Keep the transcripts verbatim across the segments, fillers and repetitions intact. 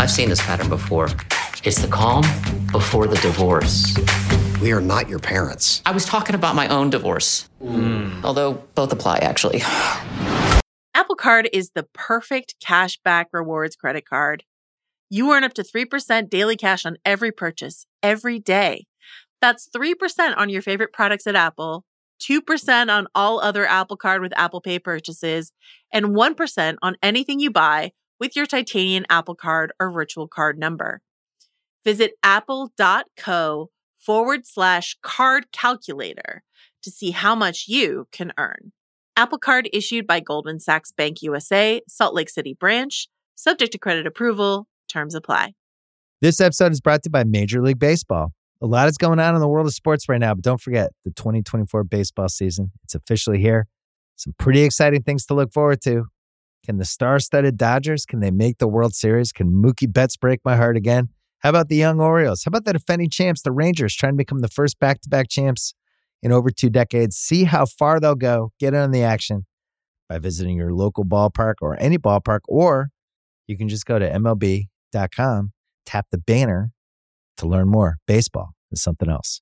I've seen this pattern before. It's the calm before the divorce. We are not your parents. I was talking about my own divorce. Mm. Although both apply, actually. Apple Card is the perfect cashback rewards credit card. You earn up to three percent daily cash on every purchase, every day. That's three percent on your favorite products at Apple, two percent on all other Apple Card with Apple Pay purchases, and one percent on anything you buy with your titanium Apple Card or virtual card number. Visit apple.co forward slash card calculator to see how much you can earn. Apple Card issued by Goldman Sachs Bank U S A, Salt Lake City branch, subject to credit approval. Terms apply. This episode is brought to you by Major League Baseball. A lot is going on in the world of sports right now, but don't forget the twenty twenty-four baseball season. It's officially here. Some pretty exciting things to look forward to. Can the star-studded Dodgers, can they make the World Series? Can Mookie Betts break my heart again? How about the young Orioles? How about the defending champs, the Rangers, trying to become the first back-to-back champs in over two decades? See how far they'll go. Get in on the action by visiting your local ballpark or any ballpark, or you can just go to M L B dot com, tap the banner to learn more. Baseball is something else.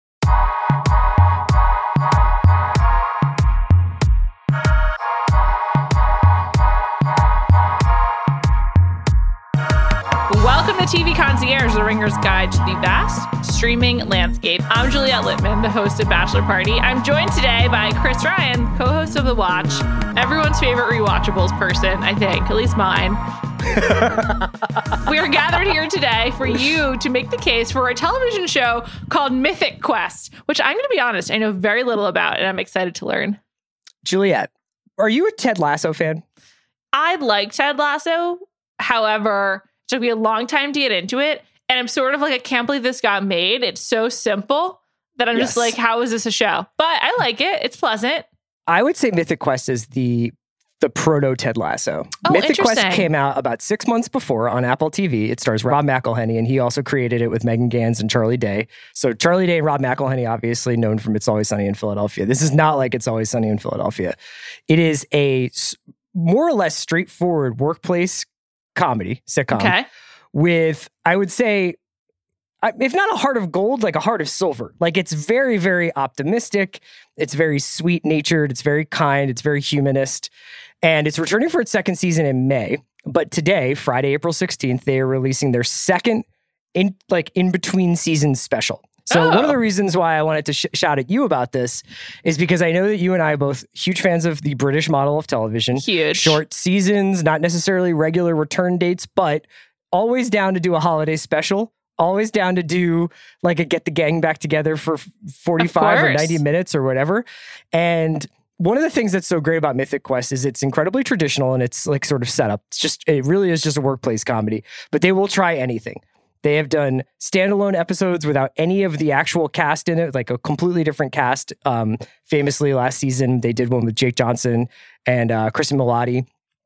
Welcome to T V Concierge, the Ringer's Guide to the Vast Streaming Landscape. I'm Juliette Littman, the host of Bachelor Party. I'm joined today by Chris Ryan, co-host of The Watch, everyone's favorite rewatchables person, I think, at least mine. We are gathered here today for you to make the case for a television show called Mythic Quest, which I'm going to be honest, I know very little about, and I'm excited to learn. Juliette, are you a Ted Lasso fan? I like Ted Lasso. However, it took me a long time to get into it. And I'm sort of like, I can't believe this got made. It's so simple that I'm yes. just like, how is this a show? But I like it. It's pleasant. I would say Mythic Quest is the the proto Ted Lasso. Oh, Mythic Quest came out about six months before on Apple T V. It stars Rob McElhenney, and he also created it with Megan Gans and Charlie Day. So Charlie Day and Rob McElhenney, obviously known from It's Always Sunny in Philadelphia. This is not like It's Always Sunny in Philadelphia. It is a more or less straightforward workplace comedy sitcom okay. with, I would say, if not a heart of gold, like a heart of silver. Like, it's very, very optimistic. It's very sweet-natured. It's very kind. It's very humanist. And it's returning for its second season in May. But today, Friday, April sixteenth, they are releasing their second in like in-between season special. So oh. one of the reasons why I wanted to sh- shout at you about this is because I know that you and I are both huge fans of the British model of television. Huge. Short seasons, not necessarily regular return dates, but always down to do a holiday special. Always down to do like a get the gang back together for forty-five or ninety minutes or whatever. And one of the things that's so great about Mythic Quest is it's incredibly traditional and it's like sort of set up. It's just, it really is just a workplace comedy, but they will try anything. They have done standalone episodes without any of the actual cast in it, like a completely different cast. Um, famously, last season, they did one with Jake Johnson and uh, Kristen Milotti,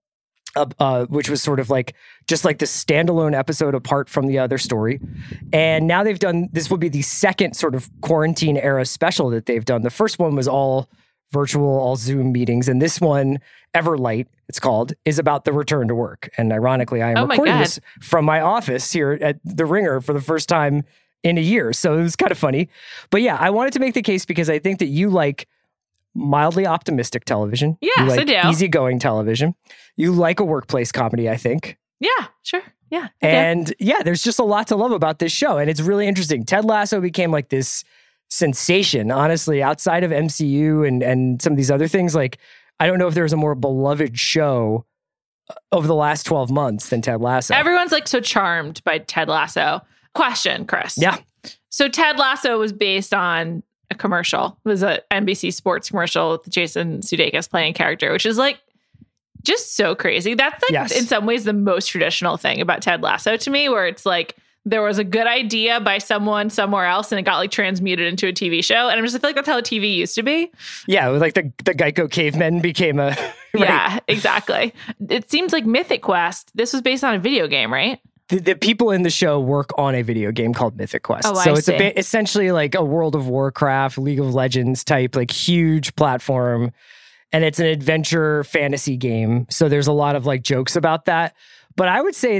uh, uh, which was sort of like just like the standalone episode apart from the other story. And now they've done, this will be the second sort of quarantine era special that they've done. The first one was all virtual, all Zoom meetings. And this one, Everlight, it's called, is about the return to work. And ironically, I am oh recording this from my office here at The Ringer for the first time in a year. So it was kind of funny. But yeah, I wanted to make the case because I think that you like mildly optimistic television. Yes, you like I do. Easygoing television. You like a workplace comedy, I think. Yeah, sure. Yeah. And yeah, there's just a lot to love about this show. And it's really interesting. Ted Lasso became like this sensation, honestly, outside of M C U and, and some of these other things. Like, I don't know if there's a more beloved show over the last twelve months than Ted Lasso. Everyone's like so charmed by Ted Lasso. Question, Chris. Yeah. So Ted Lasso was based on a commercial. It was an N B C Sports commercial with Jason Sudeikis playing a character, which is like just so crazy. That's like yes. in some ways the most traditional thing about Ted Lasso to me, where it's like there was a good idea by someone somewhere else and it got like transmuted into a T V show. And I'm just, I feel like that's how T V used to be. Yeah. Like the, the Geico cavemen became a... right. Yeah, exactly. It seems like Mythic Quest, this was based on a video game, right? The, the people in the show work on a video game called Mythic Quest. Oh, so I it's see. a bit essentially like a World of Warcraft, League of Legends type, like huge platform. And it's an adventure fantasy game. So there's a lot of like jokes about that. But I would say that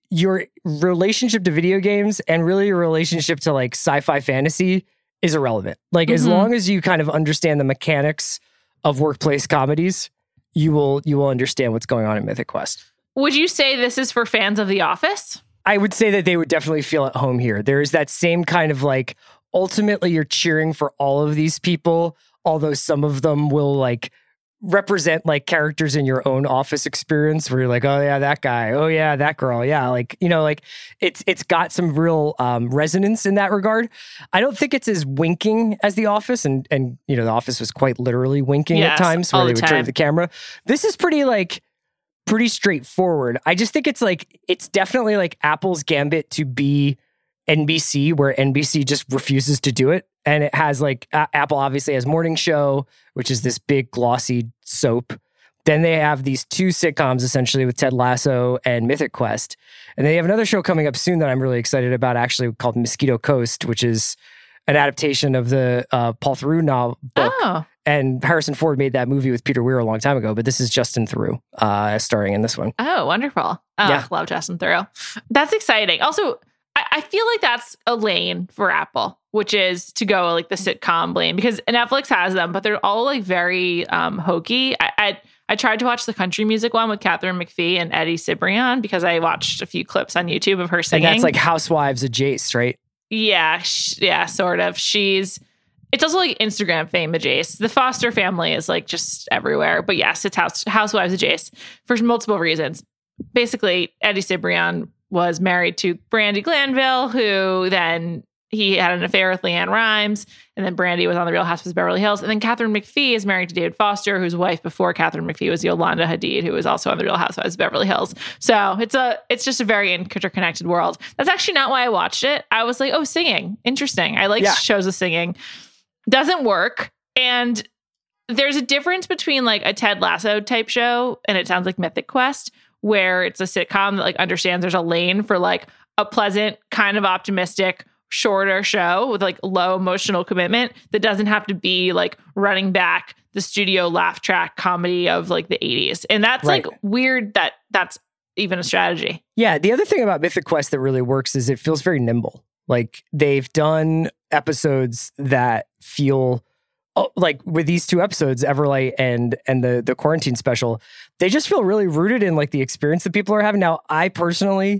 your relationship to video games and really your relationship to like sci-fi fantasy is irrelevant. Like, mm-hmm. as long as you kind of understand the mechanics of workplace comedies, you will you will understand what's going on in Mythic Quest. Would you say this is for fans of The Office? I would say that they would definitely feel at home here. There is that same kind of like, ultimately you're cheering for all of these people, although some of them will like represent like characters in your own Office experience where you're like, oh yeah, that guy. Oh yeah, that girl. Yeah. Like, you know, like it's, it's got some real um, resonance in that regard. I don't think it's as winking as The Office. And, and, you know, The Office was quite literally winking yes, at times where the they would time. turn to the camera. This is pretty like, pretty straightforward. I just think it's like, it's definitely like Apple's gambit to be N B C, where N B C just refuses to do it. And it has like, uh, Apple obviously has Morning Show, which is this big glossy soap. Then they have these two sitcoms essentially with Ted Lasso and Mythic Quest. And they have another show coming up soon that I'm really excited about, actually, called Mosquito Coast, which is an adaptation of the uh, Paul Theroux novel book. Oh. And Harrison Ford made that movie with Peter Weir a long time ago, but this is Justin Theroux uh, starring in this one. Oh, wonderful. Oh, Yeah. Love Justin Theroux. That's exciting. Also, I, I feel like that's a lane for Apple, which is to go like the sitcom lane, because Netflix has them, but they're all like very um, hokey. I, I I tried to watch the country music one with Catherine McPhee and Eddie Cibrian because I watched a few clips on YouTube of her singing. And that's like Housewives adjacent, right? Yeah, sh- yeah, sort of. She's, it's also like Instagram fame adjacent. The Foster family is like just everywhere. But yes, it's house, Housewives adjacent for multiple reasons. Basically, Eddie Cibrian was married to Brandi Glanville, who then he had an affair with Leanne Rimes, and then Brandi was on The Real Housewives of Beverly Hills. And then Catherine McPhee is married to David Foster, whose wife before Catherine McPhee was Yolanda Hadid, who was also on The Real Housewives of Beverly Hills. So it's a it's just a very interconnected world. That's actually not why I watched it. I was like, oh, singing. Interesting. I like Yeah. shows with singing. Doesn't work. And there's a difference between like a Ted Lasso type show, and it sounds like Mythic Quest, where it's a sitcom that like understands there's a lane for like a pleasant, kind of optimistic, shorter show with like low emotional commitment that doesn't have to be like running back the studio laugh track comedy of like the eighties. And that's Right. like weird that that's even a strategy. Yeah, the other thing about Mythic Quest that really works is it feels very nimble. Like they've done episodes that feel oh, like with these two episodes, Everlight and and the the quarantine special, they just feel really rooted in like the experience that people are having. Now, I personally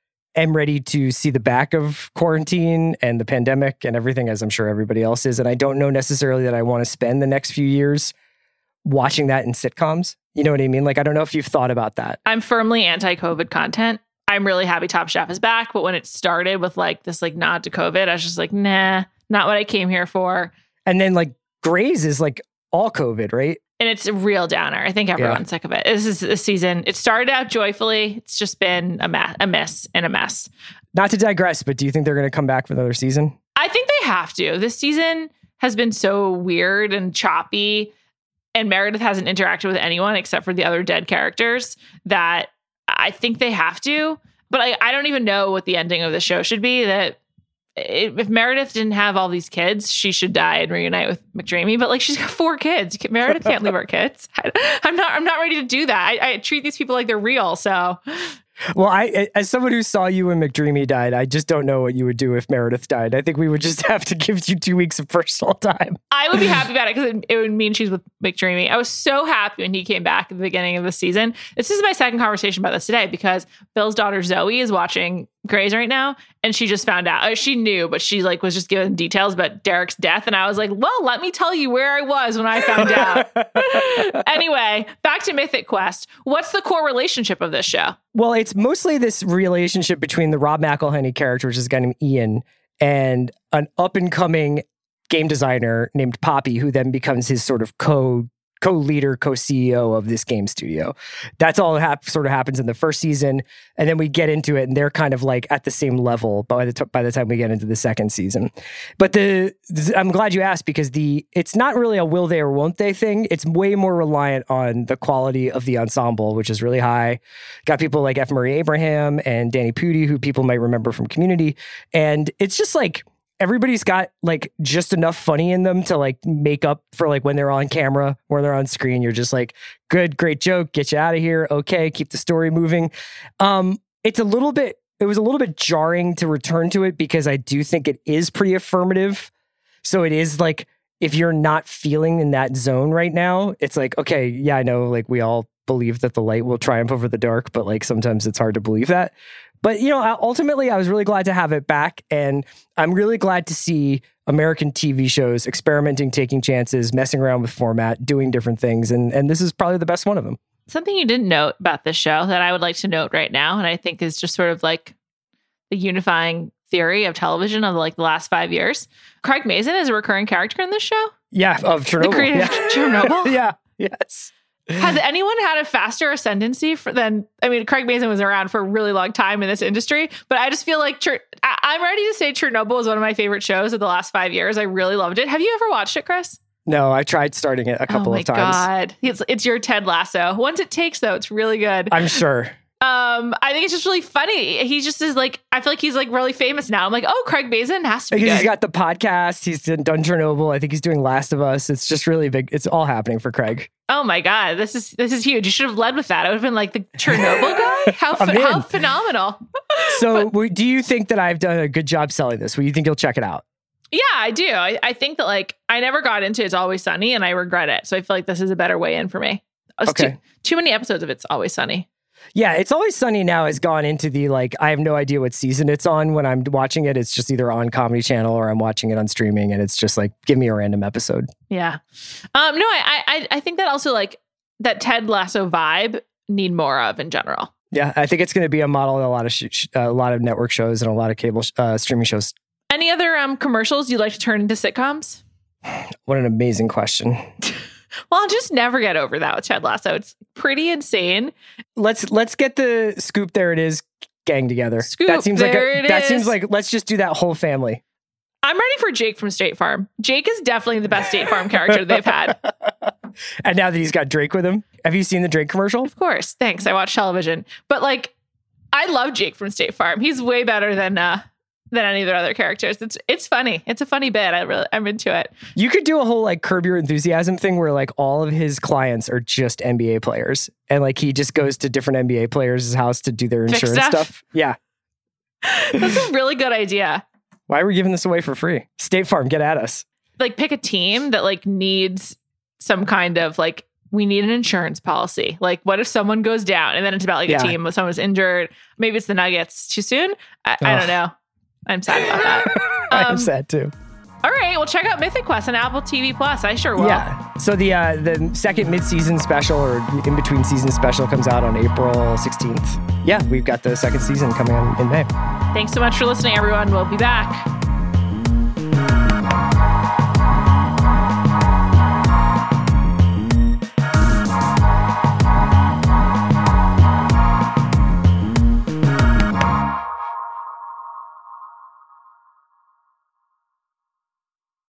am ready to see the back of quarantine and the pandemic and everything, as I'm sure everybody else is. And I don't know necessarily that I want to spend the next few years watching that in sitcoms. You know what I mean? Like, I don't know if you've thought about that. I'm firmly anti-COVID content. I'm really happy Top Chef is back. But when it started with like this like nod to COVID, I was just like, nah, not what I came here for. And then like Grey's is like all COVID, right? And it's a real downer. I think everyone's Yeah. sick of it. This is a season. It started out joyfully. It's just been a, ma- a miss and a mess. Not to digress, but do you think they're going to come back for another season? I think they have to. This season has been so weird and choppy, and Meredith hasn't interacted with anyone except for the other dead characters, that I think they have to. But I, I don't even know what the ending of the show should be. That if Meredith didn't have all these kids, she should die and reunite with McDreamy. But like, she's got four kids. Meredith can't leave her kids. I, I'm not. I'm not ready to do that. I, I treat these people like they're real. So. Well, I, as someone who saw you when McDreamy died, I just don't know what you would do if Meredith died. I think we would just have to give you two weeks of personal time. I would be happy about it because it, it would mean she's with McDreamy. I was so happy when he came back at the beginning of the season. This is my second conversation about this today because Bill's daughter Zoe is watching Grey's right now, and she just found out. Uh, she knew, but she like was just given details about Derek's death, and I was like, "Well, let me tell you where I was when I found out." Anyway, back to Mythic Quest. What's the core relationship of this show? Well, it's mostly this relationship between the Rob McElhenney character, which is a guy named Ian, and an up-and-coming game designer named Poppy, who then becomes his sort of co co-leader, co-C E O of this game studio. That's all that hap- sort of happens in the first season, and then we get into it, and they're kind of like at the same level by the t- by the time we get into the second season. But the, the I'm glad you asked, because the it's not really a will they or won't they thing. It's way more reliant on the quality of the ensemble, which is really high. Got people like F. Murray Abraham and Danny Pudi, who people might remember from Community, and it's just like everybody's got like just enough funny in them to like make up for like when they're on camera, when they're on screen. You're just like, good, great joke, get you out of here. Okay, keep the story moving. Um, it's a little bit, it was a little bit jarring to return to it because I do think it is pretty affirmative. So it is like, if you're not feeling in that zone right now, it's like, okay, yeah, I know, like we all believe that the light will triumph over the dark, but like sometimes it's hard to believe that. But, you know, ultimately, I was really glad to have it back. And I'm really glad to see American T V shows experimenting, taking chances, messing around with format, doing different things. And, and this is probably the best one of them. Something you didn't note about this show that I would like to note right now, and I think is just sort of like the unifying theory of television of like the last five years. Craig Mazin is a recurring character in this show. Yeah, of Chernobyl. The creator yeah. of Chernobyl. yeah, yes. Has anyone had a faster ascendancy for, than, I mean, Craig Mazin was around for a really long time in this industry, but I just feel like Cher- I- I'm ready to say Chernobyl is one of my favorite shows of the last five years. I really loved it. Have you ever watched it, Chris? No, I tried starting it a couple oh my of times. God. It's, it's your Ted Lasso. Once it takes, though, it's really good. I'm sure. Um, I think it's just really funny. He just is like, I feel like he's like really famous now. I'm like, oh, Craig Mazin has to be Because good. he's got the podcast. He's done Chernobyl. I think he's doing Last of Us. It's just really big. It's all happening for Craig. Oh my God, this is this is huge. You should have led with that. I would have been like the Chernobyl guy. How I'm ph- how in. phenomenal. So, w- do you think that I've done a good job selling this? Will you think you'll check it out? Yeah, I do. I, I think that like I never got into It's Always Sunny, and I regret it. So I feel like this is a better way in for me. It's Okay. Too, too many episodes of It's Always Sunny. Yeah, It's Always Sunny now has gone into the like, I have no idea what season it's on when I'm watching it. It's just either on Comedy Channel or I'm watching it on streaming, and it's just like, give me a random episode. Yeah. Um. No, I I I think that also like that Ted Lasso vibe need more of in general. Yeah, I think it's going to be a model in a lot of sh- sh- uh, a lot of network shows and a lot of cable sh- uh, streaming shows. Any other um commercials you'd like to turn into sitcoms? What an amazing question. Well, I'll just never get over that with Ted Lasso. It's pretty insane. Let's let's get the Scoop. There it is. Gang together. Scoop, That seems like there a, it that is. seems like let's just do that whole family. I'm ready for Jake from State Farm. Jake is definitely the best State Farm character they've had. And now that he's got Drake with him, have you seen the Drake commercial? Of course. Thanks. I watch television. But like, I love Jake from State Farm. He's way better than uh than any of their other characters. It's it's funny. It's a funny bit. I really I'm into it. You could do a whole like Curb Your Enthusiasm thing where like all of his clients are just N B A players, and like he just goes to different N B A players' house to do their Fix insurance stuff. stuff. Yeah. That's a really good idea. Why are we giving this away for free? State Farm, get at us. Like pick a team that like needs some kind of like, we need an insurance policy. Like what if someone goes down and then it's about like Yeah. a team, someone's injured. Maybe it's the Nuggets. Too soon? I, I Ugh. don't know. I'm sad about that. I'm Um, sad too. All right. Well, check out Mythic Quest on Apple T V Plus. I sure will. Yeah. So the uh, the second mid-season special or in between season special comes out on April sixteenth. Yeah, we've got the second season coming on in May. Thanks so much for listening, everyone. We'll be back.